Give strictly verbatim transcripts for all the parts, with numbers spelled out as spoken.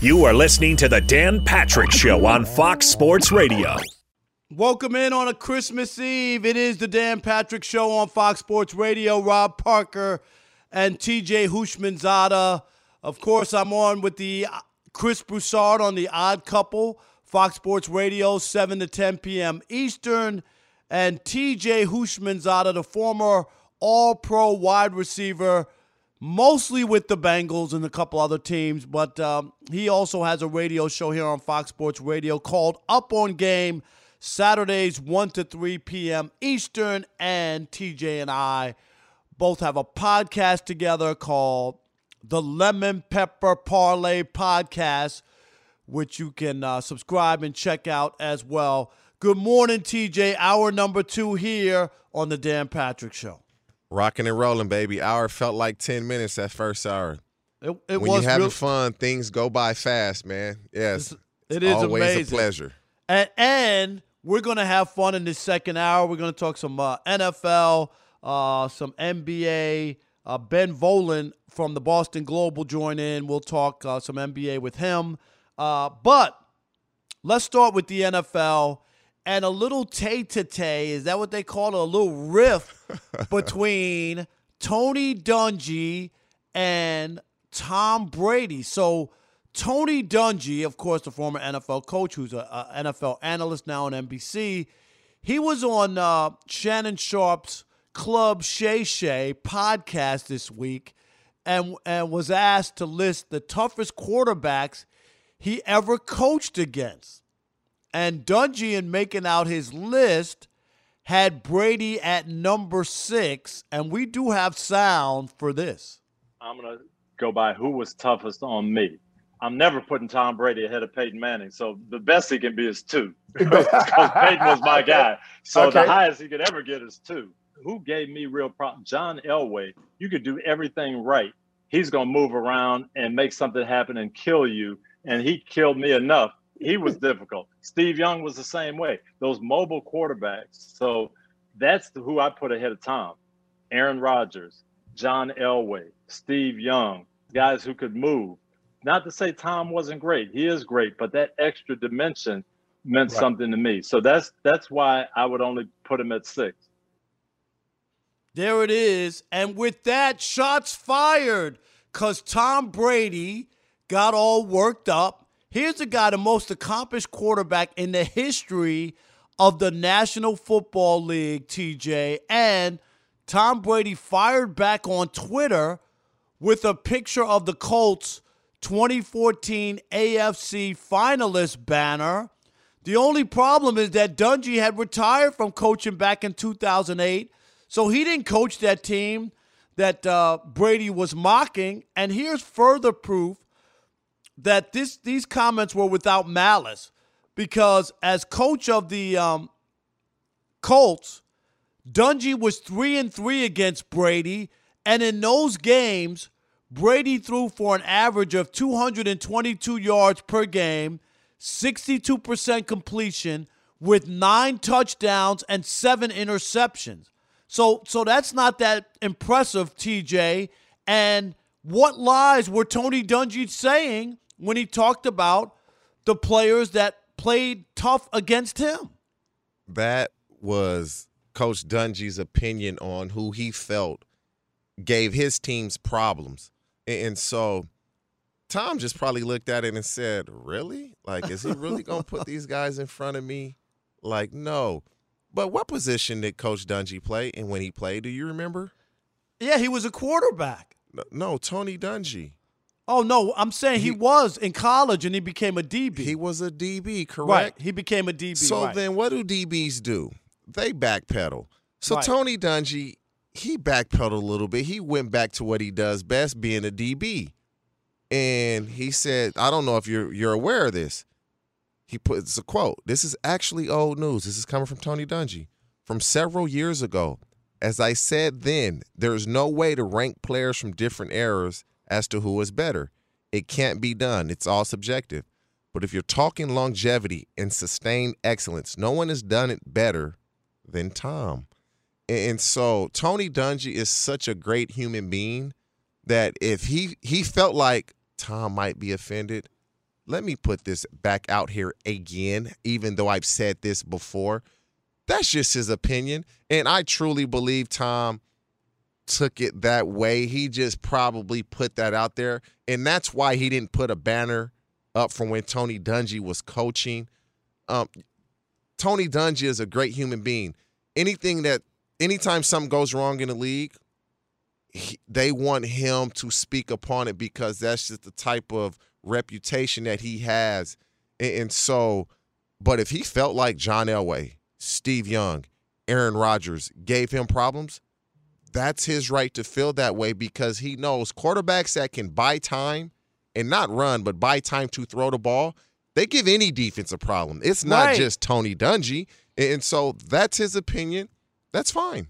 You are listening to The Dan Patrick Show on Fox Sports Radio. Welcome in on a Christmas Eve. It is The Dan Patrick Show on Fox Sports Radio. Rob Parker and T J Houshmandzadeh. Of course, I'm on with the Chris Broussard on The Odd Couple, Fox Sports Radio, seven to ten p.m. Eastern. And T J Houshmandzadeh, the former All-Pro wide receiver, mostly with the Bengals and a couple other teams, but um, he also has a radio show here on Fox Sports Radio called Up on Game, Saturdays one to three p.m. Eastern, and T J and I both have a podcast together called the Lemon Pepper Parlay Podcast, which you can uh, subscribe and check out as well. Good morning, T J. Hour number two here on the Dan Patrick Show. Rocking and rolling, baby. Hour felt like ten minutes that first hour. It, it when was you're having real- fun, things go by fast, man. Yes, it's, it is always amazing. a pleasure. And, and we're going to have fun in this second hour. We're going to talk some uh, N F L, uh, some N B A. Uh, Ben Volen from the Boston Globe will join in. We'll talk uh, some N B A with him. Uh, but let's start with the N F L. And a little tay-to-tay, is that what they call it? A little riff between Tony Dungy and Tom Brady. So Tony Dungy, of course, the former N F L coach, who's an N F L analyst now on N B C, he was on uh, Shannon Sharp's Club Shay Shay podcast this week and, and was asked to list the toughest quarterbacks he ever coached against. And Dungy, in making out his list, had Brady at number six, and we do have sound for this. I'm going to go by who was toughest on me. I'm never putting Tom Brady ahead of Peyton Manning, so the best he can be is two. Because Peyton was my guy. So okay. The highest he could ever get is two. Who gave me real problems? John Elway. You could do everything right. He's going to move around and make something happen and kill you, and he killed me enough. He was difficult. Steve Young was the same way. Those mobile quarterbacks. So that's the, who I put ahead of Tom. Aaron Rodgers, John Elway, Steve Young, guys who could move. Not to say Tom wasn't great. He is great, but that extra dimension meant right. something to me. So that's that's why I would only put him at six. There it is. And with that, shots fired because Tom Brady got all worked up. Here's the guy, the most accomplished quarterback in the history of the National Football League, T J. And Tom Brady fired back on Twitter with a picture of the Colts twenty fourteen A F C finalist banner. The only problem is that Dungy had retired from coaching back in two thousand eight, so he didn't coach that team that uh, Brady was mocking. And here's further proof that this these comments were without malice, because as coach of the um, Colts, Dungy was three and three against Brady, and in those games, Brady threw for an average of two hundred twenty-two yards per game, sixty-two percent completion, with nine touchdowns and seven interceptions. So, so that's not that impressive, T J. And what lies were Tony Dungy saying when he talked about the players that played tough against him? That was Coach Dungy's opinion on who he felt gave his teams problems. And so Tom just probably looked at it and said, really? Like, is he really going to put these guys in front of me? Like, no. But what position did Coach Dungy play? And when he played, do you remember? Yeah, he was a quarterback. No, no Tony Dungy. Oh, no, I'm saying he, he was in college and he became a D B. He was a D B, correct? Right, he became a D B. So right. then what do D Bs do? They backpedal. So right. Tony Dungy, he backpedaled a little bit. He went back to what he does best, being a D B. And he said, I don't know if you're you're aware of this. He puts a quote. This is actually old news. This is coming from Tony Dungy. From several years ago, as I said then, there's no way to rank players from different eras as to who is better. It can't be done. It's all subjective. But if you're talking longevity and sustained excellence, no one has done it better than Tom. And so Tony Dungy is such a great human being that if he, he felt like Tom might be offended, let me put this back out here again, even though I've said this before. That's just his opinion. And I truly believe Tom took it that way. He just probably put that out there. And that's why he didn't put a banner up from when Tony Dungy was coaching. Um, Tony Dungy is a great human being. Anything that, anytime something goes wrong in the league, he, they want him to speak upon it because that's just the type of reputation that he has. And, and so, but if he felt like John Elway, Steve Young, Aaron Rodgers gave him problems, that's his right to feel that way because he knows quarterbacks that can buy time and not run, but buy time to throw the ball, they give any defense a problem. It's not right. just Tony Dungy. And so that's his opinion. That's fine.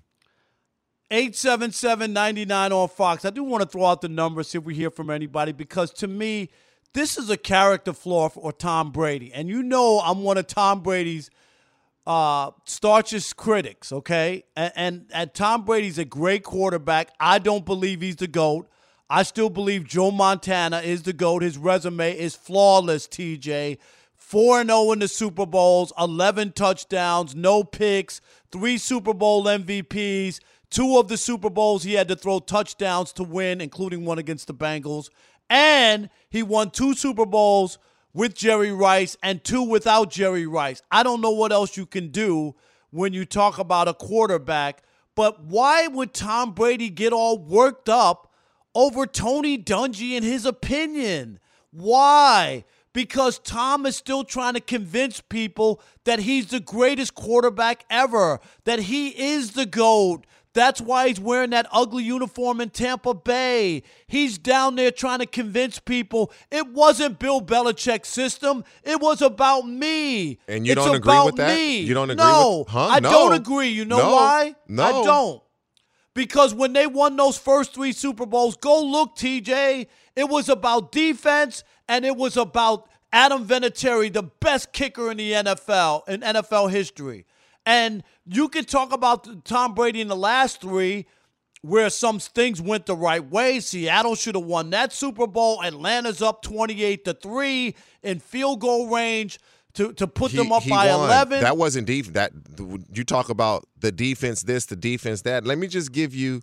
eight seven seven, nine nine on Fox. I do want to throw out the numbers, see if we hear from anybody, because to me, this is a character flaw for Tom Brady. And you know I'm one of Tom Brady's uh, staunchest critics, okay? And, and, and Tom Brady's a great quarterback. I don't believe he's the GOAT. I still believe Joe Montana is the GOAT. His resume is flawless, T J. four and oh in the Super Bowls, eleven touchdowns, no picks, three Super Bowl M V Ps. Two of the Super Bowls he had to throw touchdowns to win, including one against the Bengals. And he won two Super Bowls with Jerry Rice and two without Jerry Rice. I don't know what else you can do when you talk about a quarterback, but why would Tom Brady get all worked up over Tony Dungy and his opinion? Why? Because Tom is still trying to convince people that he's the greatest quarterback ever, that he is the GOAT. That's why he's wearing that ugly uniform in Tampa Bay. He's down there trying to convince people it wasn't Bill Belichick's system. It was about me. And you it's don't agree about with that? me. You don't agree no, with huh? I No. don't agree. You know No. why? No. I don't. Because when they won those first three Super Bowls, go look, T J, it was about defense and it was about Adam Vinatieri, the best kicker in the N F L, in N F L history. And you can talk about Tom Brady in the last three where some things went the right way. Seattle should have won that Super Bowl. Atlanta's up twenty-eight to three in field goal range to, to put He- them up he by won. eleven. That wasn't deep. That you talk about the defense this, the defense that. Let me just give you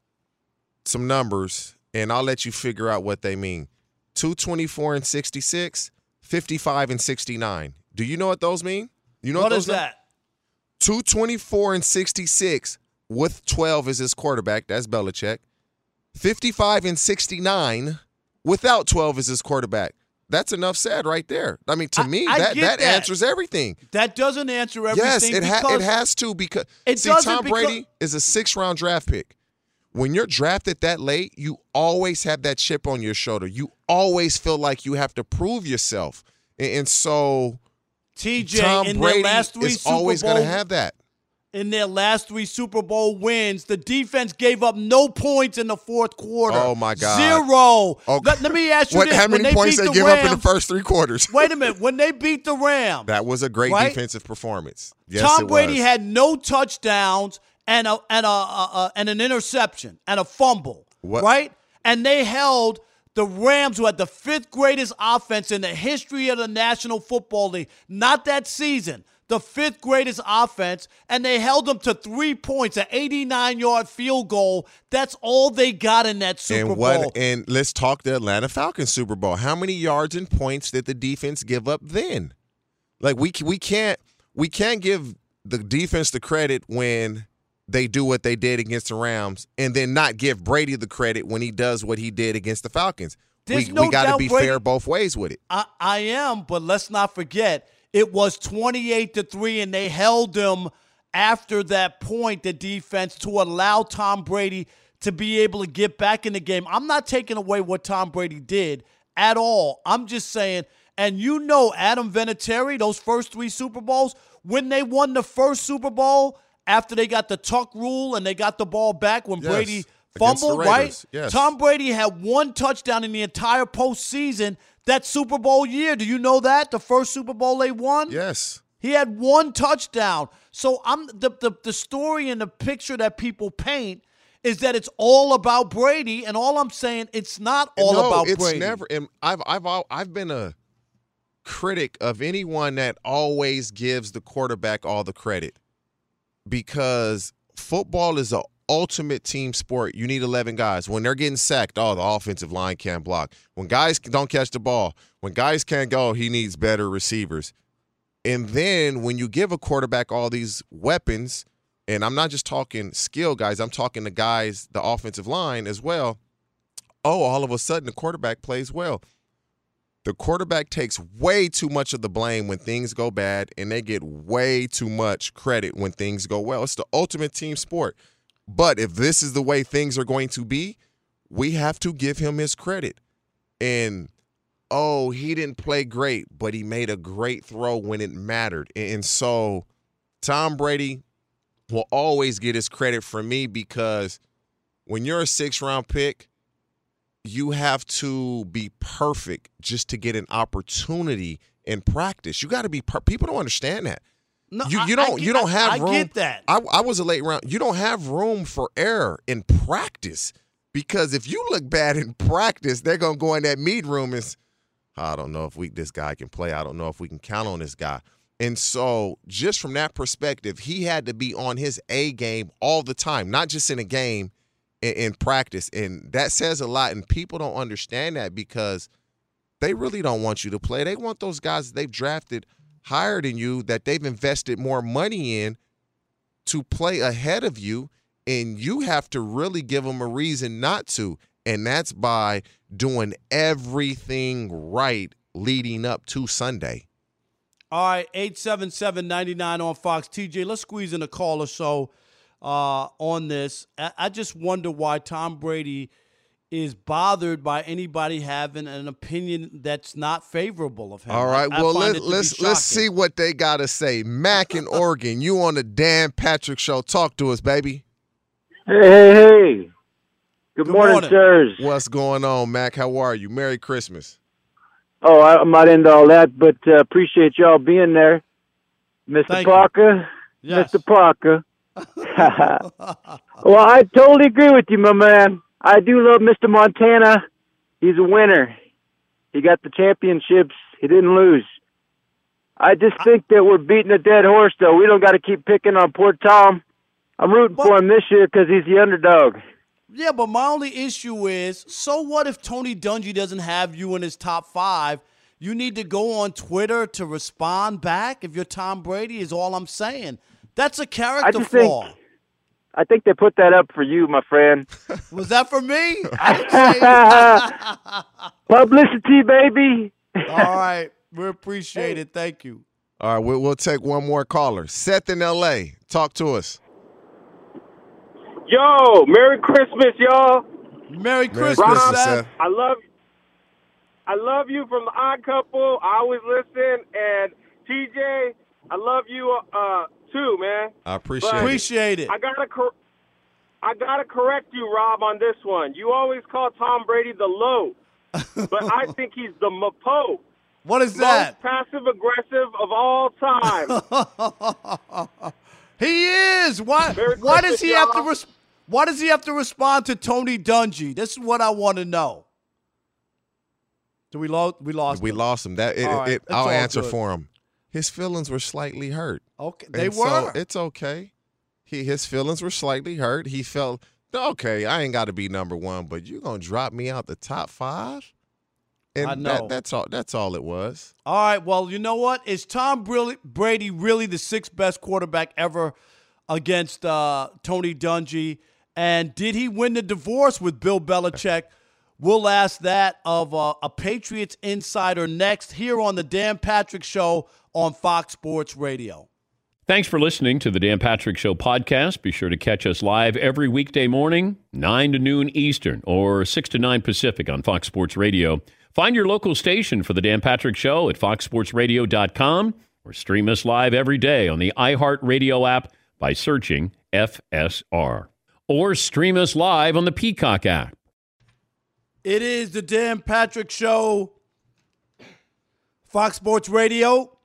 some numbers, and I'll let you figure out what they mean. two twenty-four and sixty-six, fifty-five and sixty-nine. Do you know what those mean? You know what, What those is that? two twenty-four and sixty-six with twelve as his quarterback. That's Belichick. fifty-five and sixty-nine without twelve as his quarterback. That's enough said right there. I mean, to I- me, I that, get that that. answers everything. That doesn't answer everything. Yes, it, ha- because it has to because It see, doesn't Tom because- Brady is a six-round draft pick. When you're drafted that late, you always have that chip on your shoulder. You always feel like you have to prove yourself. And, and so T J, Tom in Brady their last three is Super always Bowl, going to have that. in their last three Super Bowl wins, the defense gave up no points in the fourth quarter. Oh, my God. Zero. Okay. Let, let me ask you What, this. how When many points beat they the give up in the Rams- first three quarters? Wait a minute. When they beat the Rams, That was a great Right? defensive performance. Yes, Tom it Brady was. had no touchdowns and a and a, a, a and an interception and a fumble, What- right? And they held the Rams, who had the fifth greatest offense in the history of the National Football League, not that season, the fifth greatest offense, and they held them to three points, an eighty-nine-yard field goal. That's all they got in that Super and what? Bowl. And let's talk the Atlanta Falcons Super Bowl. How many yards and points did the defense give up then? Like we we can't we can't give the defense the credit when they do what they did against the Rams, and then not give Brady the credit when he does what he did against the Falcons. There's we no we got to doubt be Brady- fair both ways with it. I, I am, but let's not forget, it was twenty-eight to three, and they held them after that point, the defense, to allow Tom Brady to be able to get back in the game. I'm not taking away what Tom Brady did at all. I'm just saying, and you know Adam Vinatieri, those first three Super Bowls, when they won the first Super Bowl after they got the tuck rule and they got the ball back when Yes, Brady against the fumbled, Raiders, right? yes. Tom Brady had one touchdown in the entire postseason that Super Bowl year. Do you know that? The first Super Bowl they won? Yes. He had one touchdown. So I'm the, the the story and the picture that people paint is that it's all about Brady, and all I'm saying, it's not all no, about it's Brady. never. And I've I've al- I've been a critic of anyone that always gives the quarterback all the credit, because football is an ultimate team sport. You need eleven guys. When they're getting sacked, oh, the offensive line can't block. When guys don't catch the ball, when guys can't go, he needs better receivers. And then when you give a quarterback all these weapons, and I'm not just talking skill guys, I'm talking the guys, the offensive line as well, oh, all of a sudden the quarterback plays well. The quarterback takes way too much of the blame when things go bad, and they get way too much credit when things go well. It's the ultimate team sport. But if this is the way things are going to be, we have to give him his credit. And, oh, he didn't play great, but he made a great throw when it mattered. And so Tom Brady will always get his credit from me, because when you're a six-round pick, you have to be perfect just to get an opportunity in practice. You got to be per- people don't understand that. No, you, you I, don't I, you don't have I, room. I get that. I, I was a late round. You don't have room for error in practice, because if you look bad in practice, they're gonna go in that meet room and say, I don't know if we this guy can play. I don't know if we can count on this guy. And so just from that perspective, he had to be on his A game all the time, not just in a game, in, in practice. And that says a lot. And people don't understand that, because they really don't want you to play. They want those guys that they've drafted higher than you, that they've invested more money in, to play ahead of you. And you have to really give them a reason not to. And that's by doing everything right leading up to Sunday. All right, eight seven seven, nine nine on Fox. T J, let's squeeze in a call or so uh, on this. I, I just wonder why Tom Brady is bothered by anybody having an opinion that's not favorable of him. All right, I, I well, find let, it to let's be let's shocking. see what they got to say. Mac in Oregon, you on the Dan Patrick Show. Talk to us, baby. Hey, hey, hey. Good, Good morning, morning. sirs. What's going on, Mac? How are you? Merry Christmas. Oh, I- I'm not into all that, but uh, appreciate y'all being there. Mister Thank you. Parker, Yes. Mister Parker. Well, I totally agree with you, my man. I do love Mister Montana. He's a winner. He got the championships. He didn't lose. I just think that we're beating a dead horse, though. We don't got to keep picking on poor Tom. I'm rooting But- for him this year because he's the underdog. Yeah, but my only issue is, so what if Tony Dungy doesn't have you in his top five? You need to go on Twitter to respond back if you're Tom Brady, is all I'm saying. That's a character just think- flaw. I think they put that up for you, my friend. Was that for me? I didn't say that. Publicity, baby. All right. We appreciate it. Thank you. All right, we'll, we'll take one more caller. Seth in L A, talk to us. Yo, Merry Christmas, y'all. Merry Merry Christmas, Christmas, Seth. Seth. I love I love you from the Odd Couple. I always listen. And T J, I love you uh, too, man. I appreciate But- it. Appreciate it. I gotta cor- I gotta correct you, Rob, on this one. You always call Tom Brady the low, but I think he's the Mapo. What is that? Most passive aggressive of all time. He is. Why? Merry Why does Christmas, he have to? y'all. Res- why does he have to respond to Tony Dungy? This is what I want to know. Do we lost? We lost. We him. lost him. That it, All right, it, it's I'll all answer good. for him. His feelings were slightly hurt. Okay, they And were. So it's okay. He his feelings were slightly hurt. He felt okay. I ain't got to be number one, but you gonna drop me out the top five? And I know. That, that's all. That's all it was. All right. Well, you know what? Is Tom Brilli- Brady really the sixth best quarterback ever against uh, Tony Dungy? And did he win the divorce with Bill Belichick? We'll ask that of uh, a Patriots insider next here on the Dan Patrick Show on Fox Sports Radio. Thanks for listening to the Dan Patrick Show podcast. Be sure to catch us live every weekday morning, nine to noon Eastern or six to nine Pacific on Fox Sports Radio. Find your local station for the Dan Patrick Show at fox sports radio dot com or stream us live every day on the iHeartRadio app by searching F S R. Or stream us live on the Peacock app. It is the Dan Patrick Show, Fox Sports Radio.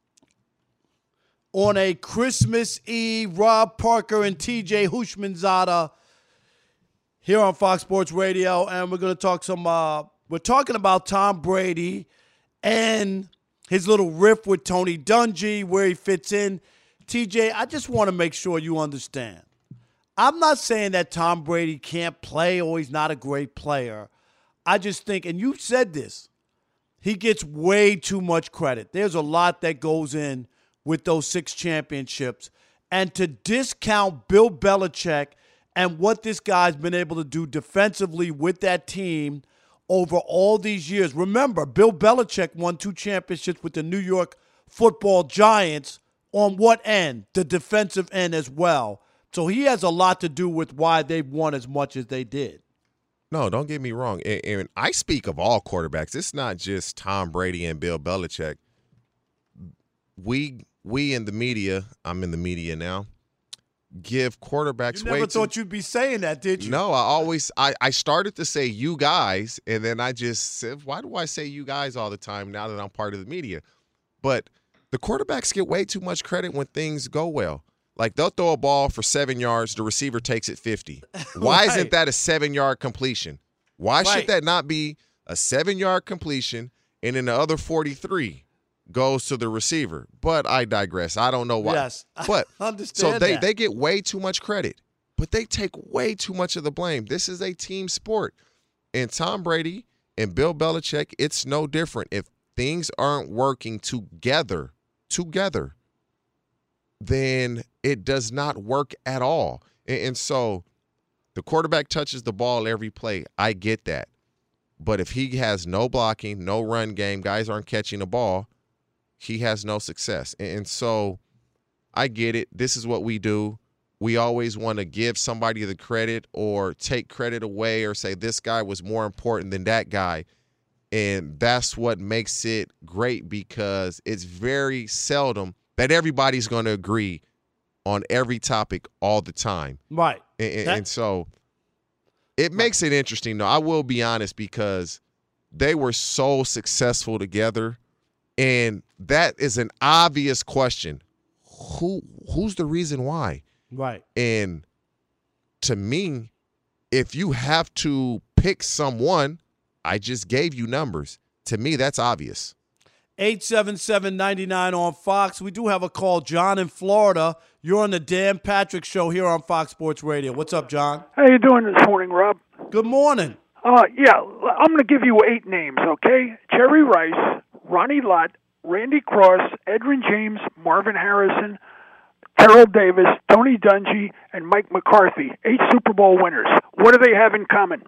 On a Christmas Eve, Rob Parker and T J Hushmanzada here on Fox Sports Radio. And we're going to talk some, uh, we're talking about Tom Brady and his little riff with Tony Dungy, where he fits in. T J, I just want to make sure you understand. I'm not saying that Tom Brady can't play or he's not a great player. I just think, and you said this, he gets way too much credit. There's a lot that goes in with those six championships. And to discount Bill Belichick and what this guy's been able to do defensively with that team over all these years. Remember, Bill Belichick won two championships with the New York Football Giants. On what end? The defensive end as well. So he has a lot to do with why they've won as much as they did. No, don't get me wrong. And, and I speak of all quarterbacks. It's not just Tom Brady and Bill Belichick. We we in the media, I'm in the media now, give quarterbacks You never way thought too, you'd be saying that, did you? No, I always I, I started to say you guys, and then I just said, why do I say you guys all the time now that I'm part of the media? But the quarterbacks get way too much credit when things go well. Like, they'll throw a ball for seven yards, the receiver takes it fifty. Why Right. isn't that a seven-yard completion? Why Right. should that not be a seven-yard completion and then the other forty-three goes to the receiver? But I digress. I don't know why. Yes. But I understand so they, that. they get way too much credit, but they take way too much of the blame. This is a team sport. And Tom Brady and Bill Belichick, it's no different. If things aren't working together, together, then it does not work at all. And, and so the quarterback touches the ball every play. I get that. But if he has no blocking, no run game, guys aren't catching the ball, he has no success. And, and so I get it. This is what we do. We always want to give somebody the credit or take credit away or say this guy was more important than that guy. And that's what makes it great, because it's very seldom that everybody's going to agree on every topic all the time. Right. And, and, That- and so it makes it interesting, though. I will be honest, because they were so successful together. And that is an obvious question. Who Who's the reason why? Right. And to me, if you have to pick someone, I just gave you numbers. To me, that's obvious. eight seven seven, nine nine on Fox. We do have a call. John in Florida. You're on the Dan Patrick Show here on Fox Sports Radio. What's up, John? How you doing this morning, Rob? Good morning. Uh, yeah, I'm going to give you eight names, okay? Jerry Rice, Ronnie Lott, Randy Cross, Edwin James, Marvin Harrison, Terrell Davis, Tony Dungy, and Mike McCarthy. Eight Super Bowl winners. What do they have in common?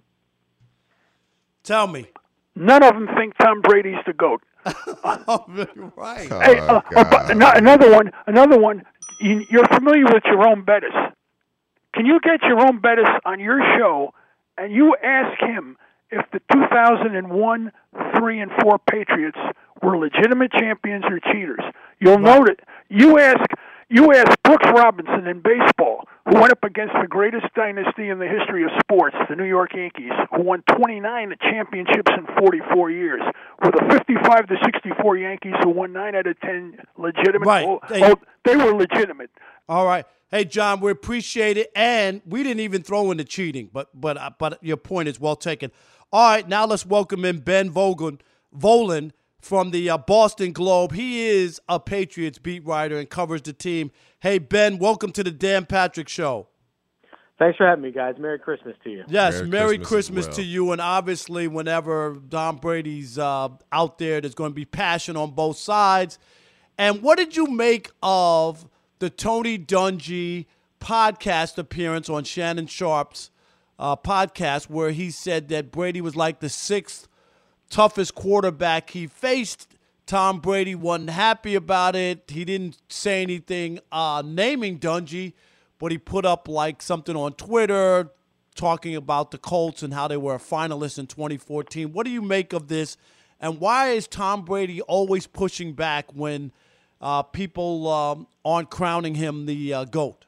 Tell me. None of them think Tom Brady's the GOAT. Oh, right. Hey, uh, uh, but ano- another one, another one. You- You're familiar with Jerome Bettis. Can you get Jerome Bettis on your show and you ask him if the two thousand one, three, and four Patriots were legitimate champions or cheaters? You'll note it. You ask, you ask Brooks Robinson in baseball, who went up against the greatest dynasty in the history of sports, the New York Yankees, who won twenty-nine championships in forty-four years, with a fifty-five to sixty-four Yankees who won nine out of ten legitimate. Right. Oh, Hey. oh, they were legitimate. All right. Hey, John, we appreciate it. And we didn't even throw in the cheating, but but uh, but your point is well taken. All right, now let's welcome in Ben Vogelin, Volan from the uh, Boston Globe. He is a Patriots beat writer and covers the team. Hey, Ben, welcome to the Dan Patrick Show. Thanks for having me, guys. Merry Christmas to you. Yes, Merry Merry Christmas Christmas, as well. to you. And obviously, whenever Tom Brady's uh, out there, there's going to be passion on both sides. And what did you make of the Tony Dungy podcast appearance on Shannon Sharp's uh, podcast, where he said that Brady was like the sixth toughest quarterback he faced? Tom Brady wasn't happy about it. He didn't say anything uh, naming Dungy, but he put up like something on Twitter talking about the Colts and how they were a finalist in twenty fourteen. What do you make of this? And why is Tom Brady always pushing back when uh, people um, aren't crowning him the uh, GOAT?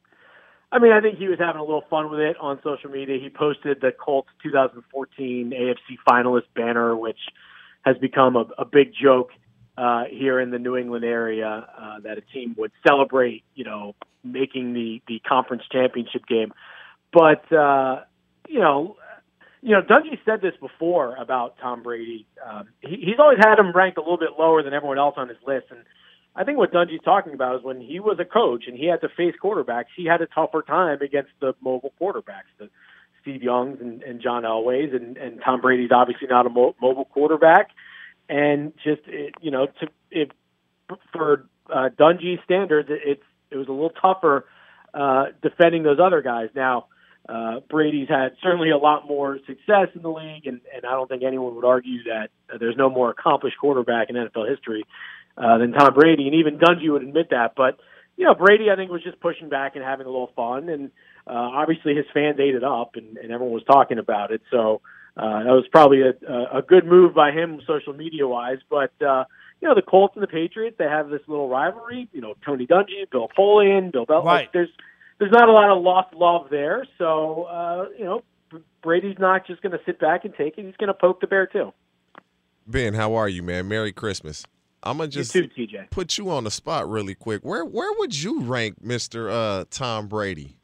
I mean, I think he was having a little fun with it on social media. He posted the Colts two thousand fourteen A F C finalist banner, which has become a, a big joke uh, here in the New England area, uh, that a team would celebrate, you know, making the, the conference championship game. But, uh, you know, you know, Dungy said this before about Tom Brady. Um, he, he's always had him ranked a little bit lower than everyone else on his list. And I think what Dungy's talking about is when he was a coach and he had to face quarterbacks, he had a tougher time against the mobile quarterbacks, the Steve Youngs and, and John Elways. And, and Tom Brady's obviously not a mo- mobile quarterback. And just, it, you know, to, it, for uh, Dungy standards, it, it's, it was a little tougher uh, defending those other guys. Now, Uh, Brady's had certainly a lot more success in the league, and, and I don't think anyone would argue that uh, there's no more accomplished quarterback in N F L history uh, than Tom Brady, and even Dungy would admit that. But, you know, Brady, I think, was just pushing back and having a little fun, and uh, obviously his fans ate it up, and, and everyone was talking about it. So uh, that was probably a, a good move by him social media-wise. But, uh, you know, the Colts and the Patriots, they have this little rivalry. You know, Tony Dungy, Bill Polian, Bill Belichick. Right. There's There's not a lot of lost love there, so, uh, you know, Brady's not just going to sit back and take it. He's going to poke the bear, too. Ben, how are you, man? Merry Christmas. I'm going to just you too, T J. Put you on the spot really quick. Where where would you rank Mister Uh, Tom Brady?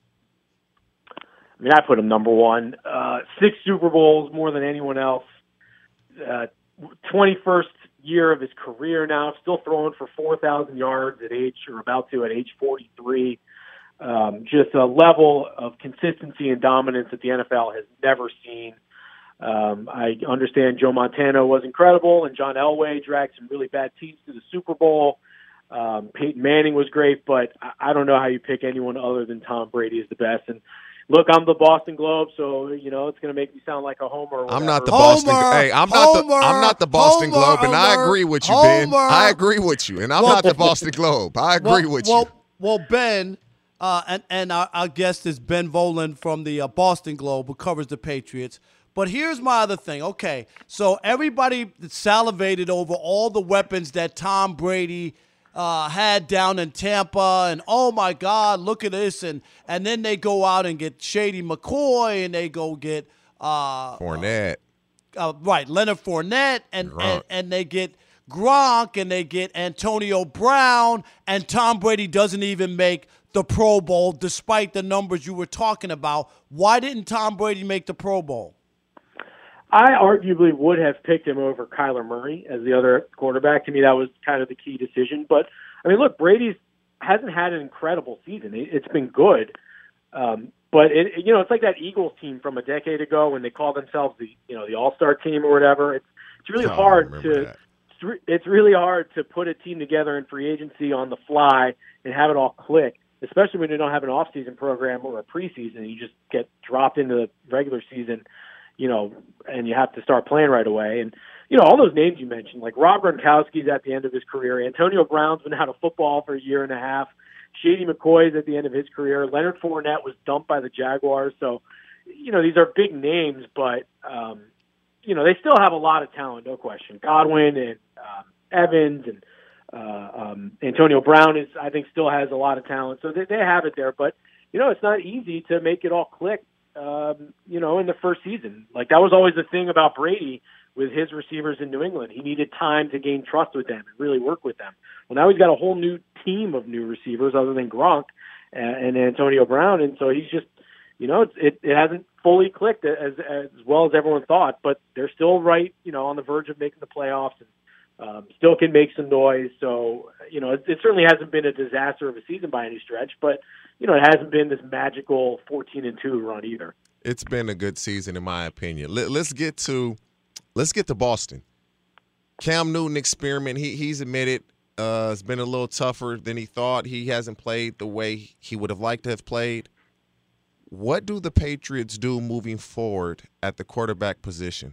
I mean, I put him number one. Uh, six Super Bowls, more than anyone else. Uh, twenty-first year of his career now, still throwing for four thousand yards at age, or about to at age forty-three. Um, just a level of consistency and dominance that the N F L has never seen. Um, I understand Joe Montana was incredible, and John Elway dragged some really bad teams to the Super Bowl. Um, Peyton Manning was great, but I, I don't know how you pick anyone other than Tom Brady as the best. And look, I'm the Boston Globe, so you know it's going to make me sound like a homer. Or I'm not the Homer, Boston. Hey, I'm not the. Homer, I'm not the Boston Homer Globe, and I alert, agree with you, Homer. Ben. I agree with you, and I'm Well, not the Boston Globe. I agree well, with well, you. Well, Ben, uh, and, and our, our guest is Ben Volen from the uh, Boston Globe, who covers the Patriots. But here's my other thing. Okay, so everybody salivated over all the weapons that Tom Brady uh, had down in Tampa, and oh my God, look at this, and and then they go out and get Shady McCoy, and they go get uh, Fournette, uh, right, Leonard Fournette, and, and and they get Gronk, and they get Antonio Brown, and Tom Brady doesn't even make the Pro Bowl despite the numbers you were talking about. Why didn't Tom Brady make the Pro Bowl? I arguably would have picked him over Kyler Murray as the other quarterback. To me, that was kind of the key decision. But, I mean, look, Brady's hasn't had an incredible season. It's been good. Um, but, it, you know, it's like that Eagles team from a decade ago when they called themselves the, you know, the All-Star team or whatever. It's, it's really Oh, I hard remember to that. it's, re- it's really hard to put a team together in free agency on the fly and have it all click, especially when you don't have an off-season program or a preseason. You just get dropped into the regular season, you know, and you have to start playing right away. And, you know, all those names you mentioned, like Rob Gronkowski's at the end of his career. Antonio Brown's been out of football for a year and a half. Shady McCoy's at the end of his career. Leonard Fournette was dumped by the Jaguars. So, you know, these are big names, but, um, you know, they still have a lot of talent, no question. Godwin and um, Evans and uh, um, Antonio Brown is, I think, still has a lot of talent. So they, they have it there. But, you know, it's not easy to make it all click. Um, you know, in the first season. Like, that was always the thing about Brady with his receivers in New England. He needed time to gain trust with them and really work with them. Well, now he's got a whole new team of new receivers other than Gronk and, and Antonio Brown, and so he's just, you know, it's, it, it hasn't fully clicked as as well as everyone thought, but they're still right, you know, on the verge of making the playoffs and um, still can make some noise. So, you know, it, it certainly hasn't been a disaster of a season by any stretch, but you know, it hasn't been this magical fourteen and two run either. It's been a good season, in my opinion. Let, let's get to let's get to Boston. Cam Newton experiment. He he's admitted uh, it's been a little tougher than he thought. He hasn't played the way he would have liked to have played. What do the Patriots do moving forward at the quarterback position?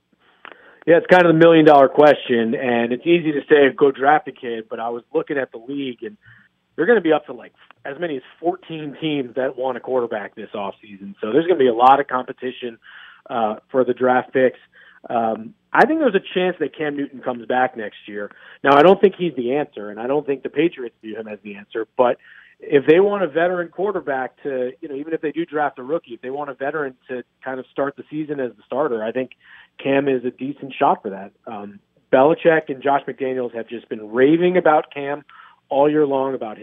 Yeah, it's kind of the million dollar question, and it's easy to say go draft a kid, but I was looking at the league, and they're going to be up to like as many as fourteen teams that want a quarterback this offseason. So there's going to be a lot of competition uh, for the draft picks. Um, I think there's a chance that Cam Newton comes back next year. Now, I don't think he's the answer, and I don't think the Patriots view him as the answer. But if they want a veteran quarterback to, you know, even if they do draft a rookie, if they want a veteran to kind of start the season as the starter, I think Cam is a decent shot for that. Um, Belichick and Josh McDaniels have just been raving about Cam all year long, about his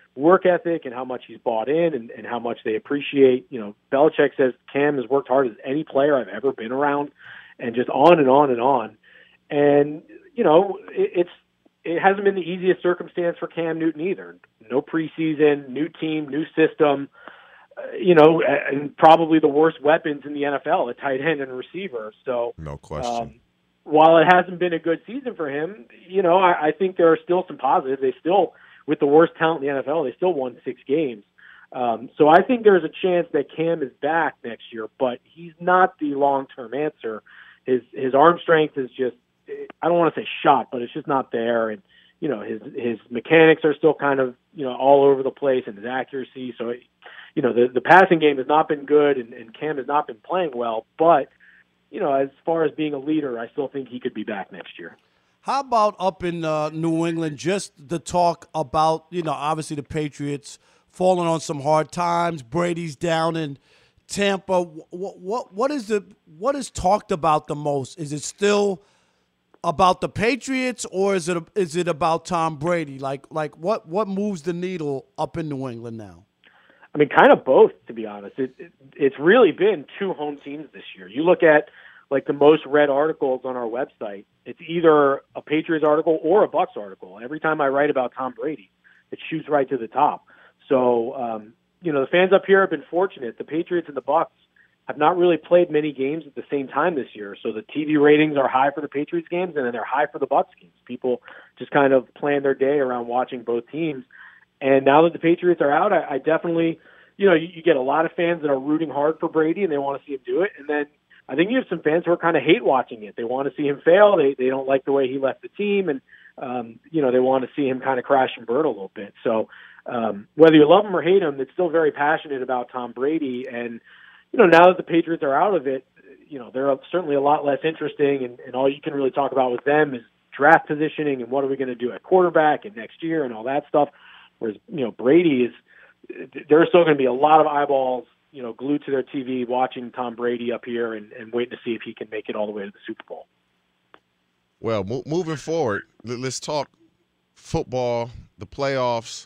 work ethic and how much he's bought in and, and how much they appreciate. You know, Belichick says Cam has worked hard as any player I've ever been around, and just on and on and on. And, you know, it, it's it hasn't been the easiest circumstance for Cam Newton either. No preseason, new team, new system, uh, you know, and probably the worst weapons in the N F L, a tight end and receiver. So, no question. Um, while it hasn't been a good season for him, you know, I, I think there are still some positives. They still, with the worst talent in the N F L, they still won six games. Um, so I think there's a chance that Cam is back next year, but he's not the long-term answer. His his arm strength is just, I don't want to say shot, but it's just not there. And, you know, his his mechanics are still kind of, you know, all over the place, and his accuracy. So, you know, the, the passing game has not been good, and, and Cam has not been playing well, but you know, as far as being a leader, I still think he could be back next year. How about up in uh, New England, just the talk about, you know, obviously the Patriots falling on some hard times. Brady's down in Tampa. What what what is the what is talked about the most? Is it still about the Patriots, or is it is it about Tom Brady? Like like what what moves the needle up in New England now? I mean, kind of both, to be honest. It, it, it's really been two home teams this year. You look at, like, the most read articles on our website, it's either a Patriots article or a Bucs article. Every time I write about Tom Brady, it shoots right to the top. So, um, you know, the fans up here have been fortunate. The Patriots and the Bucs have not really played many games at the same time this year. So the T V ratings are high for the Patriots games, and then they're high for the Bucs games. People just kind of plan their day around watching both teams. And now that the Patriots are out, I, I definitely, you know, you, you get a lot of fans that are rooting hard for Brady and they want to see him do it. And then I think you have some fans who are kind of hate watching it. They want to see him fail. They they don't like the way he left the team. And, um, you know, they want to see him kind of crash and burn a little bit. So um, whether you love him or hate him, it's still very passionate about Tom Brady. And, you know, now that the Patriots are out of it, you know, they're certainly a lot less interesting. And, and all you can really talk about with them is draft positioning and what are we going to do at quarterback and next year and all that stuff. Whereas, you know, Brady is, there's still going to be a lot of eyeballs, you know, glued to their T V watching Tom Brady up here and, and waiting to see if he can make it all the way to the Super Bowl. Well, mo- moving forward, let's talk football, the playoffs,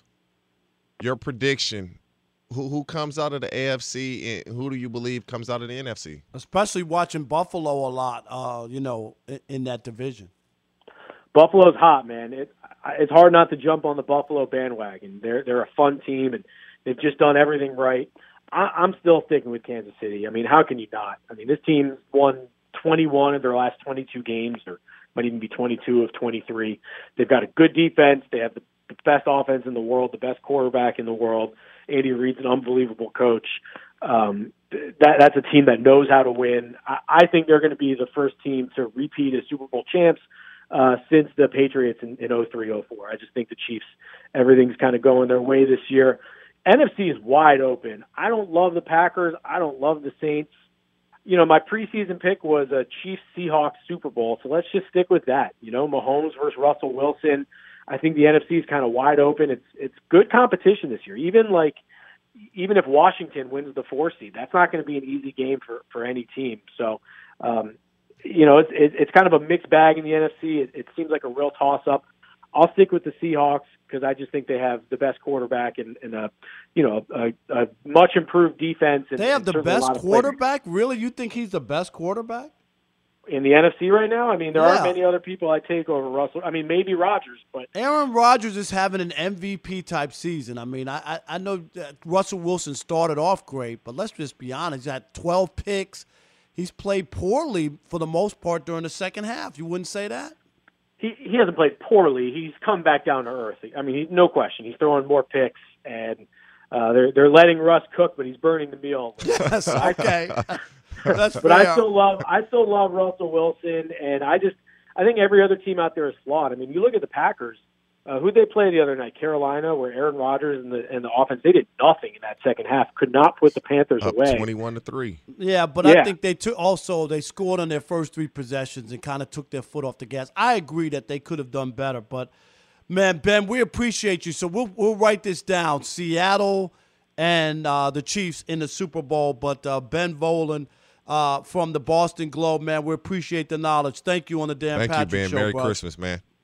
your prediction. Who who comes out of the A F C and who do you believe comes out of the N F C? Especially watching Buffalo a lot, uh, you know, in, in that division. Buffalo's hot, man. It, it's hard not to jump on the Buffalo bandwagon. They're they're a fun team, and they've just done everything right. I, I'm still sticking with Kansas City. I mean, how can you not? I mean, this team's won twenty-one of their last twenty-two games, or might even be twenty-two of twenty-three. They've got a good defense. They have the, the best offense in the world, the best quarterback in the world. Andy Reid's an unbelievable coach. Um, that that's a team that knows how to win. I, I think they're going to be the first team to repeat as Super Bowl champs Uh, since the Patriots in, in oh three oh four. I just think the Chiefs, everything's kind of going their way this year. N F C is wide open. I don't love the Packers. I don't love the Saints. You know, my preseason pick was a Chiefs-Seahawks Super Bowl, so let's just stick with that. You know, Mahomes versus Russell Wilson. I think the N F C is kind of wide open. It's it's good competition this year. Even like, even if Washington wins the four seed, that's not going to be an easy game for, for any team. So, um, you know, it's it's kind of a mixed bag in the N F C. It, it seems like a real toss-up. I'll stick with the Seahawks because I just think they have the best quarterback and, and a, you know, a, a much improved defense. And, they have and the best quarterback? Really? You think he's the best quarterback? In the N F C right now? I mean, there yeah. aren't many other people I take over Russell. I mean, maybe Rodgers, but Aaron Rodgers is having an M V P-type season. I mean, I, I, I know that Russell Wilson started off great, but let's just be honest. He's had twelve picks. He's played poorly for the most part during the second half. You wouldn't say that? He he hasn't played poorly. He's come back down to earth. I mean, he, no question. He's throwing more picks, and uh, they're they're letting Russ cook, but he's burning the meal. Yes, okay. That's but fair. I still love I still love Russell Wilson, and I just I think every other team out there is flawed. I mean, you look at the Packers. Uh, who they play the other night? Carolina, where Aaron Rodgers and the and the offense, they did nothing in that second half. Could not put the Panthers Up away. twenty-one to three. Yeah, but yeah. I think they took also they scored on their first three possessions and kind of took their foot off the gas. I agree that they could have done better, but man, Ben, we appreciate you. So we'll we'll write this down: Seattle and uh, the Chiefs in the Super Bowl. But uh, Ben Volin uh, from the Boston Globe, man, we appreciate the knowledge. Thank you on the Dan Thank Patrick you, Ben. Show, Merry bro. Christmas, man.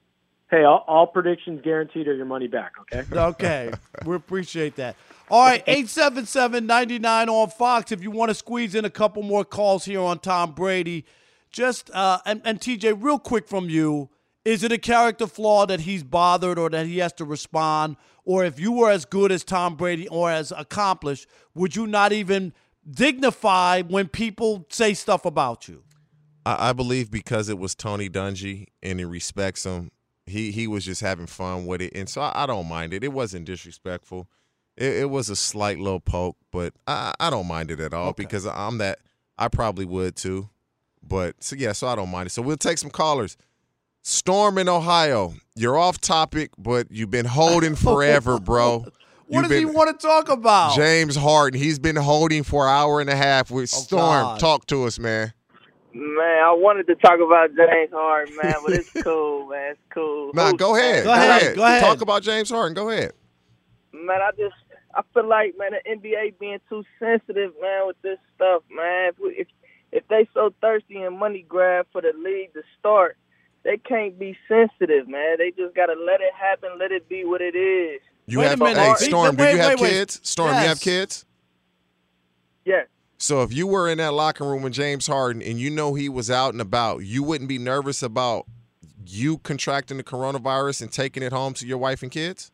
Hey, all, all predictions guaranteed or your money back, okay? Okay. We appreciate that. All right, eight seven seven, nine nine on Fox. If you want to squeeze in a couple more calls here on Tom Brady. Just, uh, and, and T J, real quick from you, is it a character flaw that he's bothered or that he has to respond? Or if you were as good as Tom Brady or as accomplished, would you not even dignify when people say stuff about you? I, I believe because it was Tony Dungy and he respects him, he he was just having fun with it. And so I, I don't mind it. It wasn't disrespectful. It, it was a slight little poke, but I, I don't mind it at all okay. because I'm that. I probably would too. But, so yeah, so I don't mind it. So we'll take some callers. Storm in Ohio, you're off topic, but you've been holding forever, bro. What You've does been, he want to talk about? James Harden. He's been holding for an hour and a half with Oh, Storm. God. Talk to us, man. Man, I wanted to talk about James Harden, man, but it's cool, man. It's cool. Nah, Who's- go ahead. Go ahead, go ahead. Talk about James Harden. Go ahead. Man, I just I feel like, man, the N B A being too sensitive, man, with this stuff, man. If we, if if they so thirsty and money grab for the league to start, they can't be sensitive, man. They just gotta let it happen, let it be what it is. You Wait a have minute. hey, Wait, Storm, do wait, you have wait, wait. kids? Storm, Yes. you have kids? Yes. So if you were in that locker room with James Harden and you know he was out and about, you wouldn't be nervous about you contracting the coronavirus and taking it home to your wife and kids?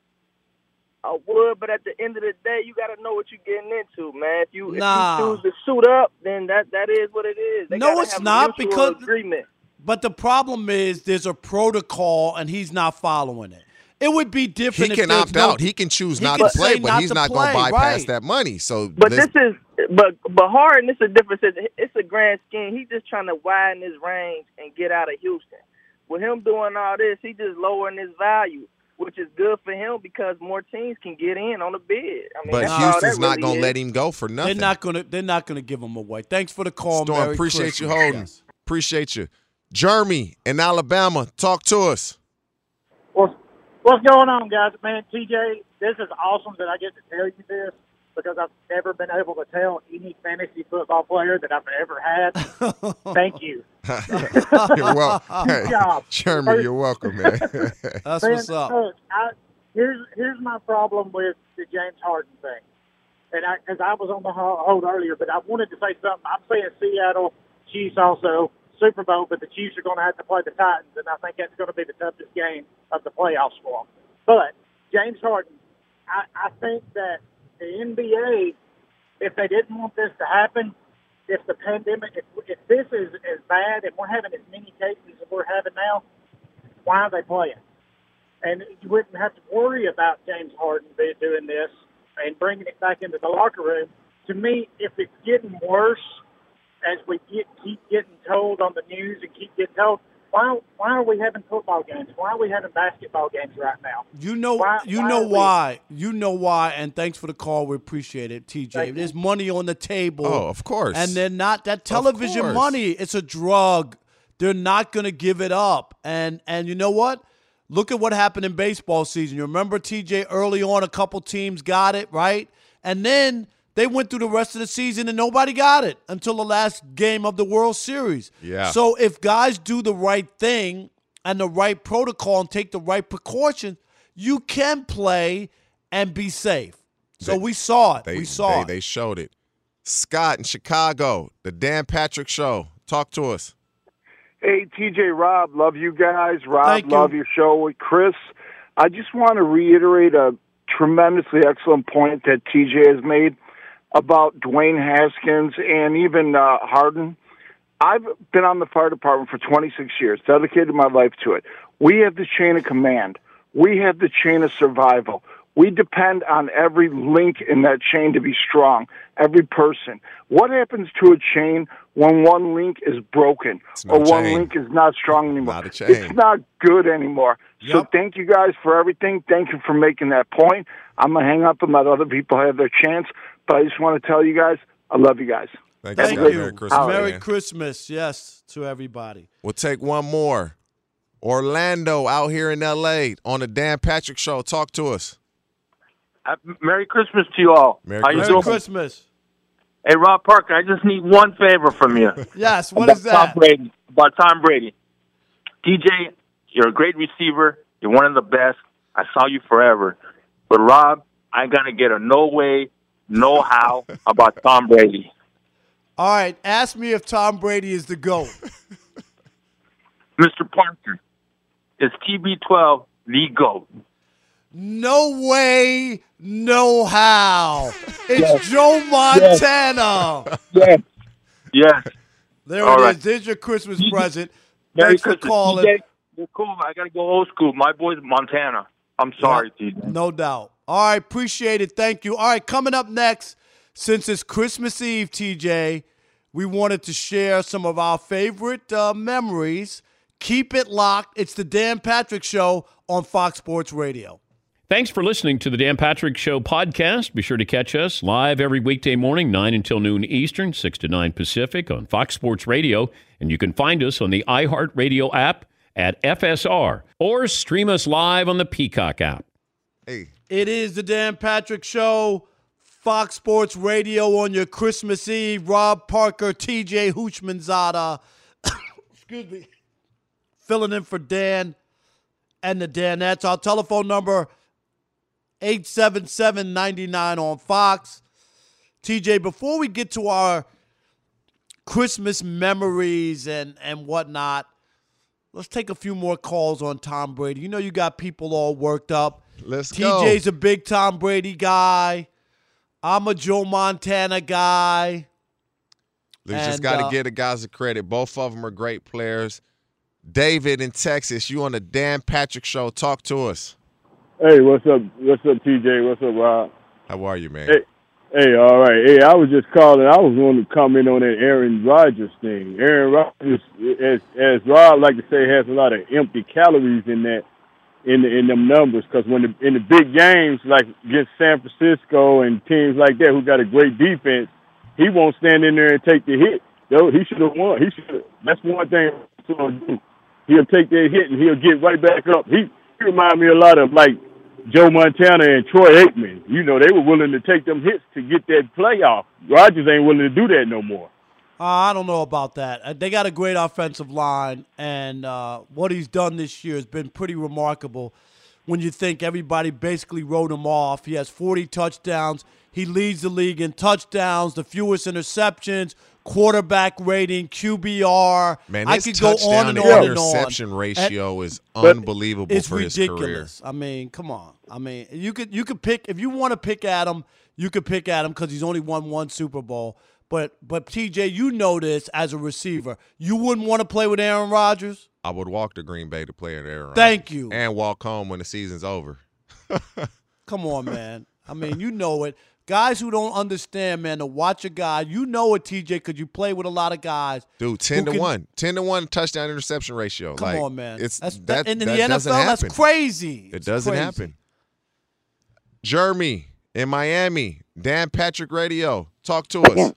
I would, but at the end of the day, you got to know what you're getting into, man. If you, Nah. if you choose to suit up, then that, that is what it is. They No, gotta it's have a not, mutual because- agreement. But the problem is there's a protocol and he's not following it. It would be He different if can there's opt no, out. He can choose He not can to play, say but not he's to not going to play, bypass right. that money. So But let's- this is, but but Harden, this is a different. It's, it's a grand scheme. He's just trying to widen his range and get out of Houston. With him doing all this, he just lowering his value, which is good for him because more teams can get in on the bid. I mean, but that's all Houston's that not really going to is. let him go for nothing. They're not gonna. They're not gonna give him away. Thanks for the call, Storm, Merry appreciate you Christmas. holding. Yes. Appreciate you. Jeremy in Alabama, talk to us. What's, what's going on, guys? Man, T J, this is awesome that I get to tell you this because I've never been able to tell any fantasy football player that I've ever had. Thank you. You're welcome. Good job. Jeremy, you're welcome, man. That's Man, what's up. Look, I, here's here's my problem with the James Harden thing, and I because I was on the ho- hold earlier, but I wanted to say something. I'm saying Seattle Chiefs also Super Bowl, but the Chiefs are going to have to play the Titans, and I think that's going to be the toughest game of the playoffs for them. But James Harden, I, I think that the N B A, if they didn't want this to happen, if the pandemic, if, if this is as bad and we're having as many cases as we're having now, why are they playing? And you wouldn't have to worry about James Harden doing this and bringing it back into the locker room. To me, if it's getting worse as we get, keep getting told on the news and keep getting told, why why are we having football games? Why are we having basketball games right now? You know, Why- you why know are we- why. You know why. And thanks for the call. We appreciate it, T J. Thank you. There's money on the table. Oh, of course. And they're not that television course. money. It's a drug. They're not going to give it up. And and you know what? Look at what happened in baseball season. You remember, T J, early on, a couple teams got it, right? And then they went through the rest of the season and nobody got it until the last game of the World Series. Yeah. So if guys do the right thing and the right protocol and take the right precautions, you can play and be safe. So They- we saw it. They, we saw they, it. they showed it. Scott in Chicago, the Dan Patrick Show. Talk to us. Hey, T J, Rob, love you guys. Rob, Thank you. love your show with Chris. I just want to reiterate a tremendously excellent point that T J has made about Dwayne Haskins and even uh, Harden. I've been on the fire department for twenty-six years, dedicated my life to it. We have the chain of command. We have the chain of survival. We depend on every link in that chain to be strong, every person. What happens to a chain when one link is broken no or one chain. link is not strong anymore? Not a chain. It's not good anymore. So Yep. thank you guys for everything. Thank you for making that point. I'm going to hang up and let other people have their chance, but I just want to tell you guys, I love you guys. Thank, Thank you, you. Scott. Merry Christmas. Merry man. Christmas, yes, to everybody. We'll take one more. Orlando out here in L A on the Dan Patrick Show. Talk to us. Uh, Merry Christmas to you all. Merry How you Merry doing? Christmas. Hey, Rob Parker, I just need one favor from you. Yes, what about is that? Tom Brady, about Tom Brady. D J, you're a great receiver. You're one of the best. I saw you forever. But, Rob, I'm going to get a no way, no how about Tom Brady. All right, ask me if Tom Brady is the GOAT. Mister Parker, is T B twelve the GOAT? No way, no how. It's Yes. Joe Montana. Yes. Yes. There All it right. is. There's your Christmas You- present. Merry Thanks for Christmas. calling. T J, you're cool. I got to go old school. My boy's Montana. I'm sorry, T J. No doubt. All right, appreciate it. Thank you. All right, coming up next, since it's Christmas Eve, T J, we wanted to share some of our favorite uh, memories. Keep it locked. It's the Dan Patrick Show on Fox Sports Radio. Thanks for listening to the Dan Patrick Show podcast. Be sure to catch us live every weekday morning, nine until noon Eastern, six to nine Pacific on Fox Sports Radio. And you can find us on the iHeartRadio app at F S R or stream us live on the Peacock app. Hey. It is the Dan Patrick Show, Fox Sports Radio on your Christmas Eve. Rob Parker, T J Houshmandzadeh, excuse me, filling in for Dan and the Danettes. Our telephone number, eight seven seven, nine nine on Fox. T J, before we get to our Christmas memories and, and whatnot, let's take a few more calls on Tom Brady. You know you got people all worked up. Let's T go. J's T J's a big Tom Brady guy. I'm a Joe Montana guy. You just And, got to uh, give the guys a credit. Both of them are great players. David in Texas, you on the Dan Patrick Show. Talk to us. Hey, what's up? What's up, T J? What's up, Rob? How are you, man? Hey, hey, all right. Hey, I was just calling. I was going to comment on that Aaron Rodgers thing. Aaron Rodgers, as as Rob like to say, has a lot of empty calories in that, in the, in them numbers. Because when the, in the big games, like against San Francisco and teams like that who got a great defense, he won't stand in there and take the hit. Yo, he should have won. He should. That's one thing he'll do. He'll take that hit and he'll get right back up. He, he remind me a lot of like Joe Montana and Troy Aikman. You know, they were willing to take them hits to get that playoff. Rodgers ain't willing to do that no more. Uh, I don't know about that. Uh, They got a great offensive line, and uh, what he's done this year has been pretty remarkable when you think everybody basically wrote him off. He has forty touchdowns. He leads the league in touchdowns, the fewest interceptions, quarterback rating, Q B R. Man, I his could go on touchdown and to on and on. interception ratio is But unbelievable it's for his career. ridiculous. I mean, come on. I mean, you could you could pick if you want to pick Adam, you could pick Adam because he's only won one Super Bowl. But but T J, you know this as a receiver. You wouldn't want to play with Aaron Rodgers? I would walk to Green Bay to play at Aaron Rodgers. Thank you. And walk home when the season's over. Come on, man. I mean, you know it. Guys who don't understand, man, to watch a guy, you know it, T J, because you play with a lot of guys. Dude, ten who to can- one. ten to one touchdown interception ratio. Come like, on, man. It's That's- that, that- and in that the N F L, doesn't that's happen. crazy. It It's doesn't crazy. happen. Jeremy in Miami, Dan Patrick Radio. Talk to us.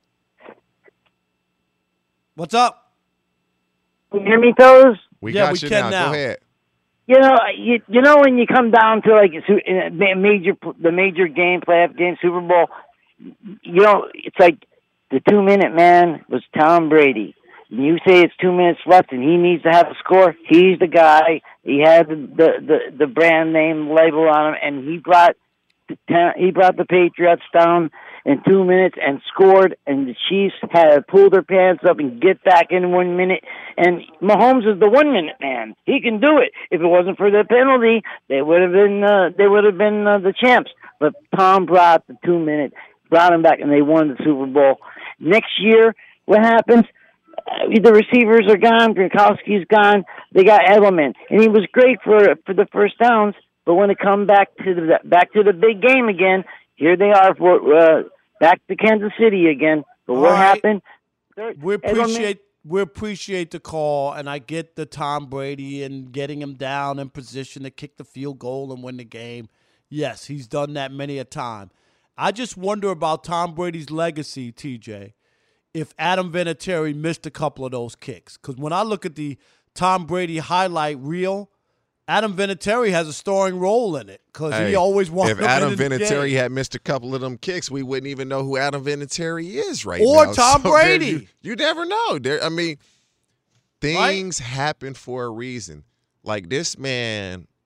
What's up? Can you hear me, fellas? We Yeah, got we you can now. now. Go ahead. You know, you, you know when you come down to like su- in a ma- major the major game, playoff game, Super Bowl. You know, it's like the two minute man was Tom Brady. And you say it's two minutes left and he needs to have a score. He's the guy. He had the the the, the brand name label on him, and he brought the, ta- he brought the Patriots down in two minutes and scored, and the Chiefs had to pull their pants up and get back in one minute. And Mahomes is the one minute man. He can do it. If it wasn't for the penalty, they would have been uh, they would have been uh, the champs. But Tom brought the two minute, brought them back, and they won the Super Bowl. Next year, what happens? Uh, the receivers are gone. Gronkowski's gone. They got Edelman, and he was great for for the first downs. But when it come back to the back to the big game again, here they are for uh, back to Kansas City again. But All what right. happened? We Edelman- appreciate we appreciate the call, and I get the Tom Brady and getting him down in position to kick the field goal and win the game. Yes, he's done that many a time. I just wonder about Tom Brady's legacy, T J, if Adam Vinatieri missed a couple of those kicks. Because when I look at the Tom Brady highlight reel, Adam Vinatieri has a starring role in it because Hey, he always won. if them Adam in the Vinatieri game. had missed a couple of them kicks, we wouldn't even know who Adam Vinatieri is right Or now. Tom So Brady. there- You, you never know. There, I mean, things happen for a reason. Like this man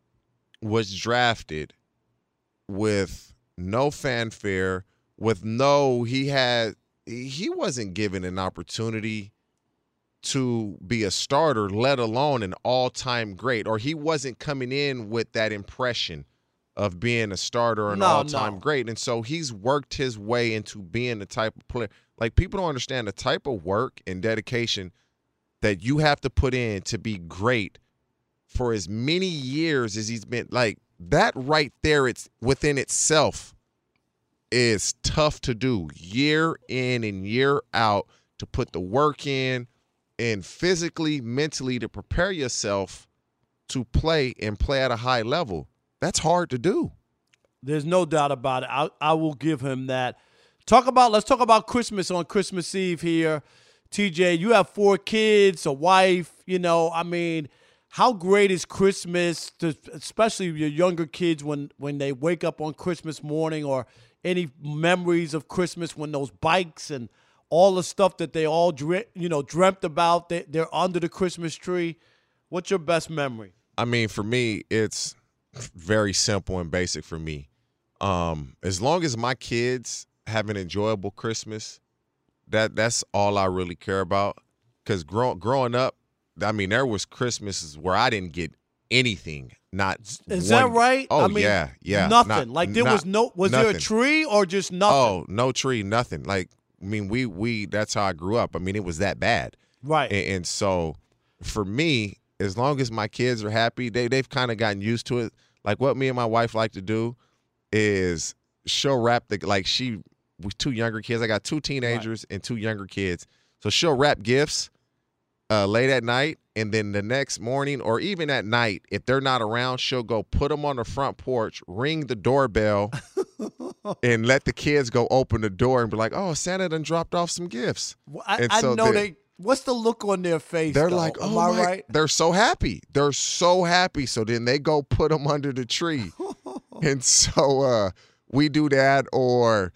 was drafted with no fanfare, with no, he had, he wasn't given an opportunity to be a starter, let alone an all-time great, or he wasn't coming in with that impression of being a starter or an No, all-time no. great. And so he's worked his way into being the type of player. Like, people don't understand the type of work and dedication that you have to put in to be great for as many years as he's been. Like, that right there, it's within itself is tough to do year in and year out, to put the work in and physically, mentally to prepare yourself to play and play at a high level. That's hard to do. There's no doubt about it. I, I will give him that. Talk about let's talk about Christmas on Christmas Eve here. T J, you have four kids, a wife, you know, I mean, how great is Christmas, to, especially your younger kids when, when they wake up on Christmas morning, or any memories of Christmas when those bikes and all the stuff that they all dre- you know dreamt about, they, they're under the Christmas tree. What's your best memory? I mean, for me, it's very simple and basic for me. Um, as long as my kids have an enjoyable Christmas, that that's all I really care about. Because grow, growing up, I mean, there was Christmases where I didn't get anything. Not Is one, that right? Oh, I mean, yeah, yeah. Nothing. Not, like there not, was no. Was nothing. there a tree or just nothing? Oh, no tree, nothing. Like, I mean, we we that's how I grew up. I mean, it was that bad. Right. And, and so, for me, as long as my kids are happy, they they've kind of gotten used to it. Like, what me and my wife like to do is she'll wrap the like she with two younger kids. I got two teenagers right. and two younger kids. So she'll wrap gifts uh, late at night, and then the next morning or even at night, if they're not around, she'll go put them on the front porch, ring the doorbell, and let the kids go open the door and be like, "Oh, Santa done dropped off some gifts." Well, I, and I so know they. What's the look on their face? They're though? like, Am "Oh I my!" right? They're so happy. They're so happy. So then they go put them under the tree, and so uh, we do that. Or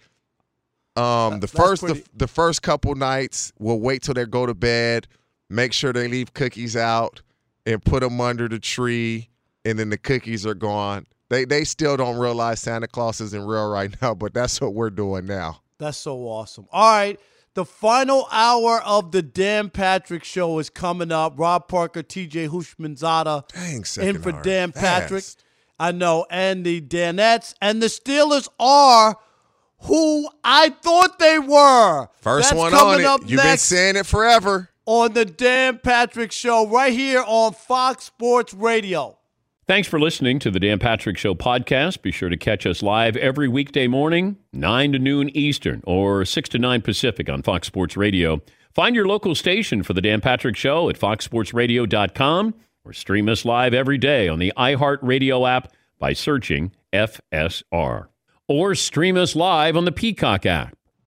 um, the That's first pretty- the, the first couple nights, we'll wait till they go to bed, make sure they leave cookies out, and put them under the tree, and then the cookies are gone. They they still don't realize Santa Claus isn't real right now, but that's what we're doing now. That's so awesome. All right. The final hour of the Dan Patrick Show is coming up. Rob Parker, T J Hushmanzada Dang, in second for hour. Dan Patrick. Fast. I know. And the Danettes and the Steelers are who I thought they were. First That's one coming on up it. You've been next saying it forever. on the Dan Patrick Show right here on Fox Sports Radio. Thanks for listening to the Dan Patrick Show podcast. Be sure to catch us live every weekday morning, nine to noon Eastern or six to nine Pacific on Fox Sports Radio. Find your local station for the Dan Patrick Show at fox sports radio dot com or stream us live every day on the iHeartRadio app by searching F S R. Or stream us live on the Peacock app.